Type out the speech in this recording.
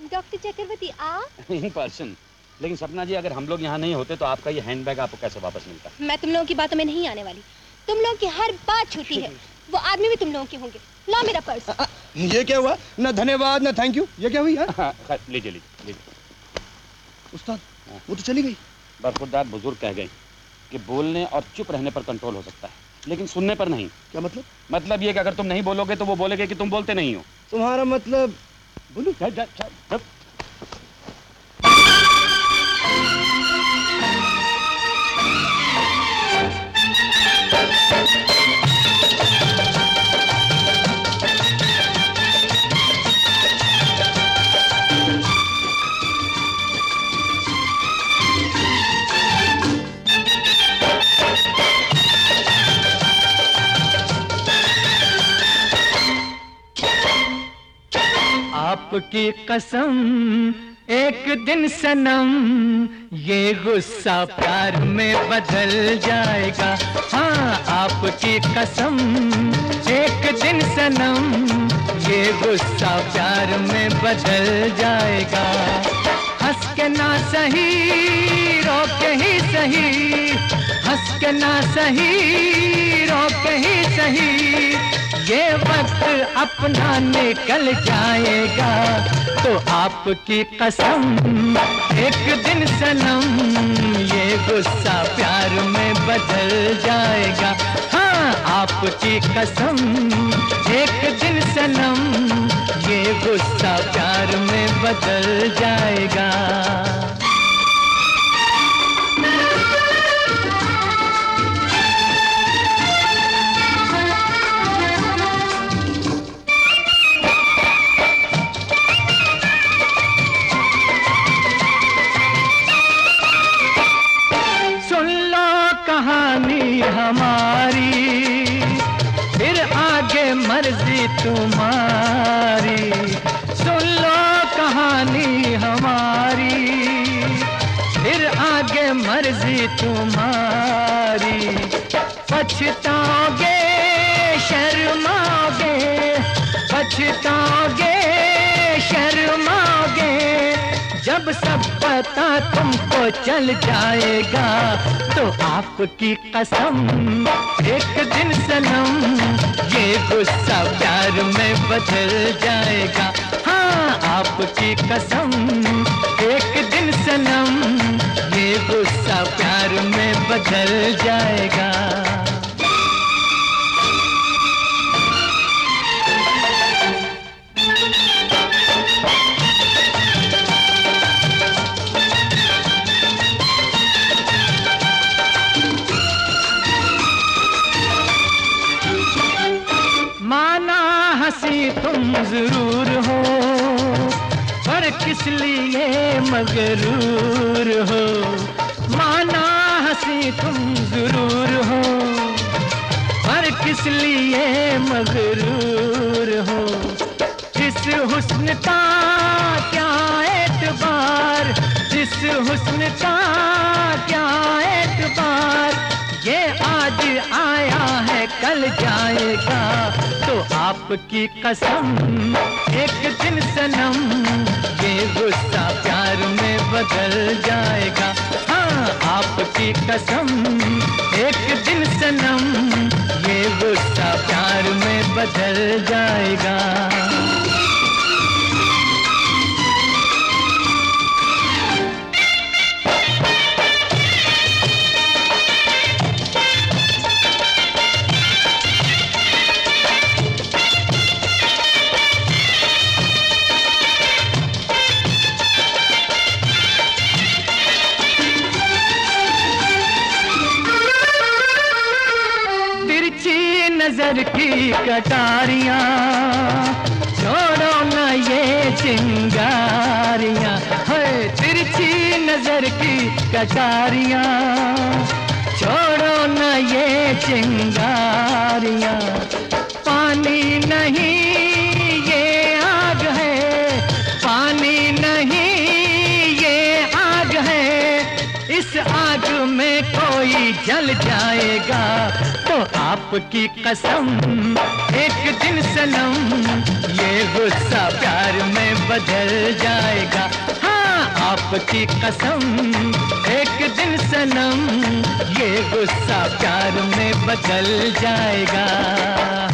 Doctor Chakravarti आप? In person. लेकिन सपना जी, अगर हम लोग यहाँ नहीं होते तो आपका ये हैंडबैग आपको कैसे वापस मिलता? मैं तुम लोगों की बातों में नहीं आने वाली। तुम लोगों की हर बात छूती है। वो आदमी भी तुम लोगों के होंगे। ला मेरा पर्स। ये क्या हुआ? न धन्यवाद न थैंक यू, ये क्या हुई यार? लीजिए लीजिए। उस्ताद, वो तो चली गई। बरखुरदार बुजुर्ग कह गए कि बोलने और चुप रहने पर कंट्रोल हो सकता है, लेकिन सुनने पर नहीं। क्या मतलब? मतलब ये कि अगर तुम नहीं बोलोगे तो वो बोलेगे कि तुम बोलते नहीं हो। तुम्हारा मतलब? बोलो। आपकी कसम एक दिन सनम, ये गुस्सा प्यार में बदल जाएगा। हाँ, आपकी कसम एक दिन सनम, ये गुस्सा प्यार में बदल जाएगा। हंस के ना सही, रो के ही सही, हंस के ना सही, रो के ही सही, ये वक्त अपना निकल जाएगा। तो आपकी कसम एक दिन सनम, ये गुस्सा प्यार में बदल जाएगा। हाँ, आपकी कसम एक दिन सनम, ये गुस्सा प्यार में बदल जाएगा। कहानी हमारी, फिर आगे मर्जी तुम्हारी। सुन लो कहानी हमारी, फिर आगे मर्जी तुम्हारी। पछताओगे, शर्माओगे, पछताओगे, शर्माओगे, जब सब पता तुमको चल जाएगा। तो आपकी कसम एक दिन सनम, ये गुस्सा प्यार में बदल जाएगा। हाँ, आपकी कसम एक दिन सनम, ये गुस्सा प्यार में बदल जाएगा। हंसी तुम जरूर हो, पर किस लिए मगरूर हो। माना हंसी तुम जरूर हो, पर किस लिए मगरूर हो। जिस हुस्न का क्या एतबार, जिस हुस्न का क्या एतबार, ये आज आया है कल जाएगा। तो आपकी कसम एक दिन सनम, ये गुस्सा प्यार में बदल जाएगा। हाँ, आपकी कसम एक दिन सनम, ये गुस्सा प्यार में बदल जाएगा। नजर की कटारियां छोड़ो न ये चिंगारियां, है तिरछी नजर की कटारियां छोड़ो न ये चिंगारियां। पानी नहीं ये आग है, पानी नहीं ये आग है, इस आग में कोई जल जाएगा। तो आपकी कसम एक दिन सनम, ये गुस्सा प्यार में बदल जाएगा। हाँ, आपकी कसम एक दिन सनम, ये गुस्सा प्यार में बदल जाएगा।